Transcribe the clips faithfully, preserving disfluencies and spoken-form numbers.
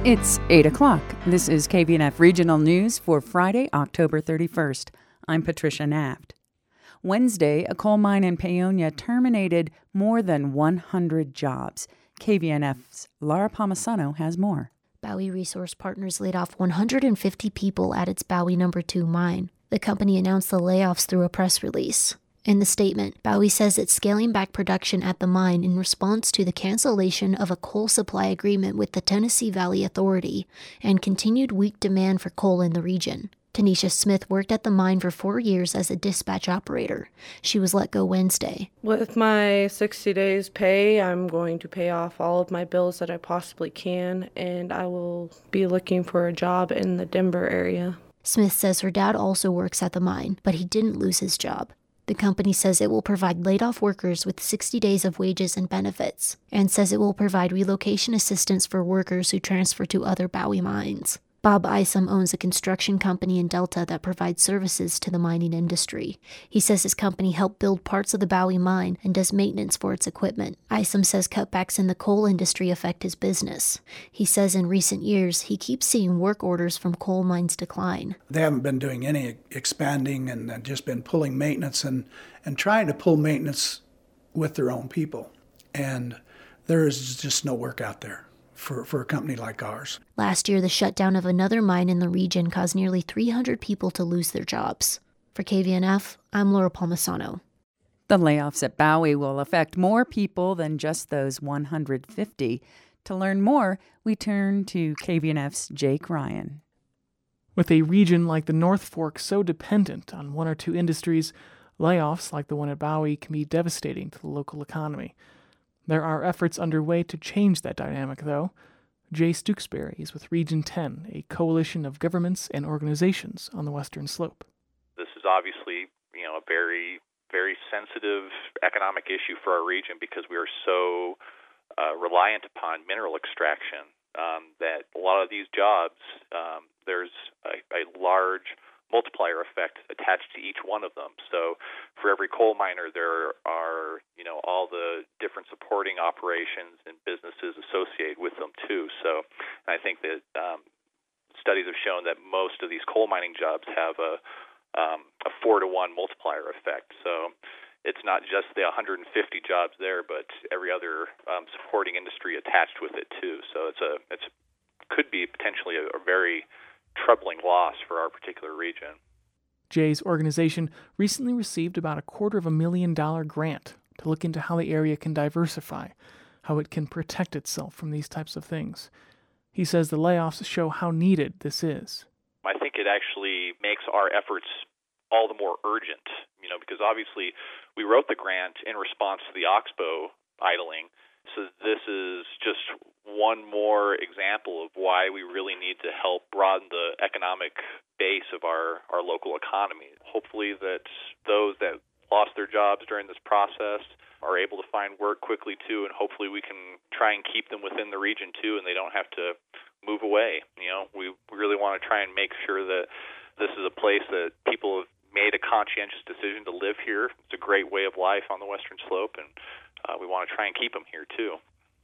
It's eight o'clock. This is K V N F Regional News for Friday, October thirty-first. I'm Patricia Naft. Wednesday, a coal mine in Paonia terminated more than one hundred jobs. K V N F's Laura Palmisano has more. Bowie Resource Partners laid off one hundred fifty people at its Bowie Number two mine. The company announced the layoffs through a press release. In the statement, Bowie says it's scaling back production at the mine in response to the cancellation of a coal supply agreement with the Tennessee Valley Authority and continued weak demand for coal in the region. Tanisha Smith worked at the mine for four years as a dispatch operator. She was let go Wednesday. With my sixty days pay, I'm going to pay off all of my bills that I possibly can, and I will be looking for a job in the Denver area. Smith says her dad also works at the mine, but he didn't lose his job. The company says it will provide laid-off workers with sixty days of wages and benefits, and says it will provide relocation assistance for workers who transfer to other Bowie mines. Bob Isom owns a construction company in Delta that provides services to the mining industry. He says his company helped build parts of the Bowie mine and does maintenance for its equipment. Isom says cutbacks in the coal industry affect his business. He says in recent years, he keeps seeing work orders from coal mines decline. They haven't been doing any expanding and just been pulling maintenance and, and trying to pull maintenance with their own people. And there is just no work out there for, for a company like ours. Last year, the shutdown of another mine in the region caused nearly three hundred people to lose their jobs. For K V N F, I'm Laura Palmisano. The layoffs at Bowie will affect more people than just those one hundred fifty. To learn more, we turn to K V N F's Jake Ryan. With a region like the North Fork so dependent on one or two industries, layoffs like the one at Bowie can be devastating to the local economy. There are efforts underway to change that dynamic, though. Jay Stooksbury is with Region ten, a coalition of governments and organizations on the Western Slope. This is obviously, you know, a very, very sensitive economic issue for our region because we are so uh, reliant upon mineral extraction um, that a lot of these jobs, um, there's a, a large multiplier effect attached to each one of them. So for every coal miner, there are, you know, all the different supporting operations and businesses associated with them too. So I think that um, studies have shown that most of these coal mining jobs have a, um, a four to one multiplier effect. So it's not just the one hundred fifty jobs there, but every other um, supporting industry attached with it too. So it's a, it's could be potentially a, a very troubling loss for our particular region. Jay's organization recently received about a quarter of a million dollar grant to look into how the area can diversify, how it can protect itself from these types of things. He says the layoffs show how needed this is. I think it actually makes our efforts all the more urgent, you know, because obviously we wrote the grant in response to the Oxbow idling. So this is just one more example of why we really need to help broaden the economic base of our, our local economy. Hopefully that those that lost their jobs during this process are able to find work quickly too, and hopefully we can try and keep them within the region too, and they don't have to move away. You know, we really want to try and make sure that this is a place that people have made a conscientious decision to live here. It's a great way of life on the Western Slope, and Uh, we want to try and keep them here, too.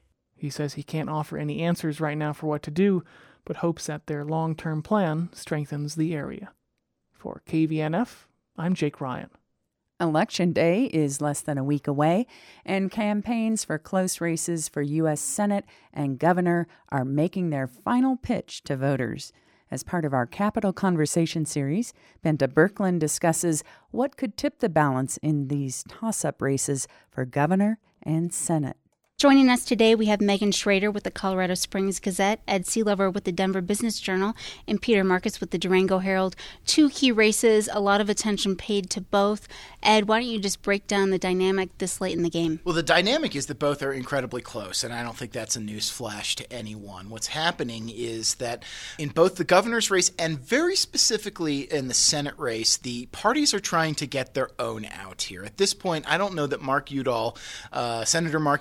He says he can't offer any answers right now for what to do, but hopes that their long-term plan strengthens the area. For K V N F, I'm Jake Ryan. Election Day is less than a week away, and campaigns for close races for U S Senate and governor are making their final pitch to voters. As part of our Capital Conversation series, Benta Birkeland discusses what could tip the balance in these toss-up races for governor and Senate. Joining us today, we have Megan Schrader with the Colorado Springs Gazette, Ed Seelover with the Denver Business Journal, and Peter Marcus with the Durango Herald. Two key races, a lot of attention paid to both. Ed, why don't you just break down the dynamic this late in the game? Well, the dynamic is that both are incredibly close, and I don't think that's a news flash to anyone. What's happening is that in both the governor's race and very specifically in the Senate race, the parties are trying to get their own out here. At this point, I don't know that Mark Udall, uh, Senator Mark Udall, the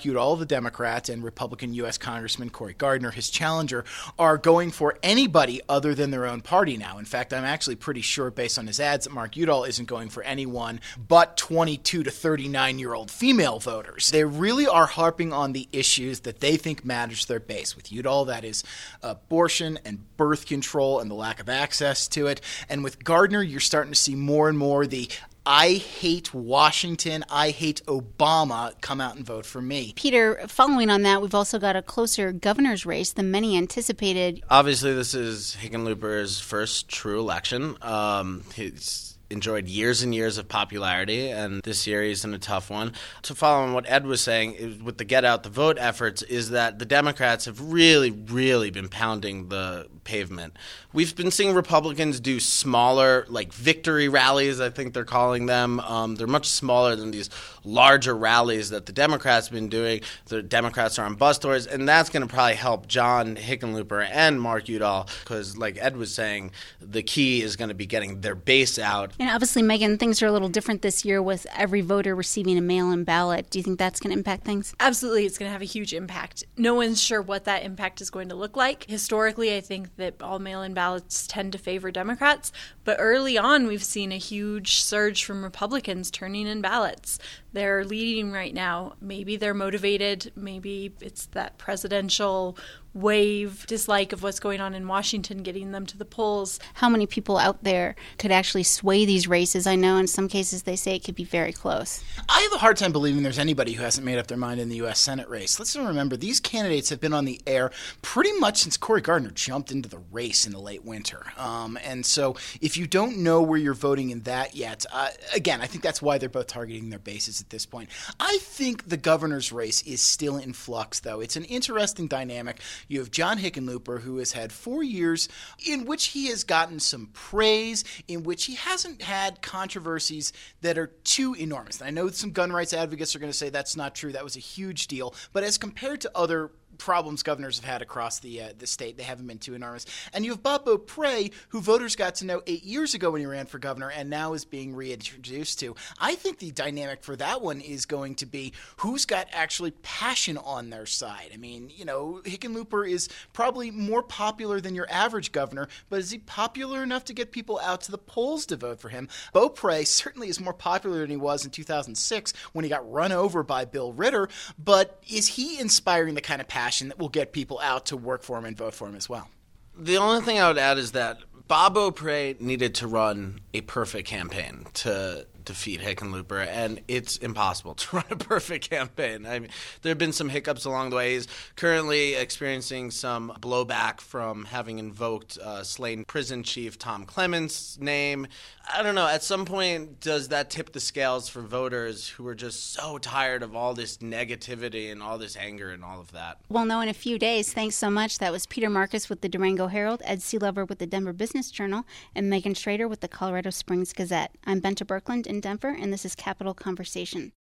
Democrat and Republican U S Congressman Cory Gardner, his challenger, are going for anybody other than their own party now. In fact, I'm actually pretty sure, based on his ads, that Mark Udall isn't going for anyone but twenty-two to thirty-nine-year-old female voters. They really are harping on the issues that they think matters to their base. With Udall, that is abortion and birth control and the lack of access to it. And with Gardner, you're starting to see more and more the I hate Washington, I hate Obama, come out and vote for me. Peter, following on that, we've also got a closer governor's race than many anticipated. Obviously, this is Hickenlooper's first true election. Um, he's enjoyed years and years of popularity, and this year he's in a tough one. To follow on what Ed was saying, with the Get Out the Vote efforts, is that the Democrats have really, really been pounding the pavement. We've been seeing Republicans do smaller, like victory rallies, I think they're calling them. Um, they're much smaller than these larger rallies that the Democrats have been doing. The Democrats are on bus tours, and that's going to probably help John Hickenlooper and Mark Udall, because like Ed was saying, the key is going to be getting their base out. And obviously, Megan, things are a little different this year with every voter receiving a mail-in ballot. Do you think that's going to impact things? Absolutely, it's going to have a huge impact. No one's sure what that impact is going to look like. Historically, I think that all mail-in ballots tend to favor Democrats, but early on, we've seen a huge surge from Republicans turning in ballots. They're leading right now. Maybe they're motivated. Maybe it's that presidential wave dislike of what's going on in Washington getting them to the polls. How many people out there could actually sway these races? I know in some cases they say it could be very close. I have a hard time believing there's anybody who hasn't made up their mind in the U S Senate race. Let's remember, these candidates have been on the air pretty much since Cory Gardner jumped into the race in the late winter. Um, and so if you don't know where you're voting in that yet, uh, again, I think that's why they're both targeting their bases at this point. I think the governor's race is still in flux, though. It's an interesting dynamic. You have John Hickenlooper, who has had four years in which he has gotten some praise, in which he hasn't had controversies that are too enormous. And I know some gun rights advocates are going to say that's not true. That was a huge deal. But as compared to other problems governors have had across the uh, the state, they haven't been too enormous. And you have Bob Beaupre, who voters got to know eight years ago when he ran for governor and now is being reintroduced to. I think the dynamic for that one is going to be who's got actually passion on their side. I mean, you know, Hickenlooper is probably more popular than your average governor, but is he popular enough to get people out to the polls to vote for him? Beaupre certainly is more popular than he was in two thousand six when he got run over by Bill Ritter, but is he inspiring the kind of passion that will get people out to work for him and vote for him as well? The only thing I would add is that Bob Beaupre needed to run a perfect campaign to defeat Hickenlooper, and it's impossible to run a perfect campaign. I mean, there have been some hiccups along the way. He's currently experiencing some blowback from having invoked uh, slain prison chief Tom Clement's name. I don't know, at some point, does that tip the scales for voters who are just so tired of all this negativity and all this anger and all of that? We'll know in a few days. Thanks so much. That was Peter Marcus with the Durango Herald, Ed Seelover with the Denver Business Journal, and Megan Schrader with the Colorado Springs Gazette. I'm Benta Birkeland in Denver, and this is Capital Conversation.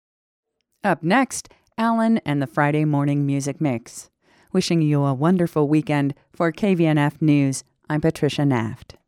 Up next, Alan and the Friday Morning Music Mix. Wishing you a wonderful weekend. For K V N F News, I'm Patricia Naft.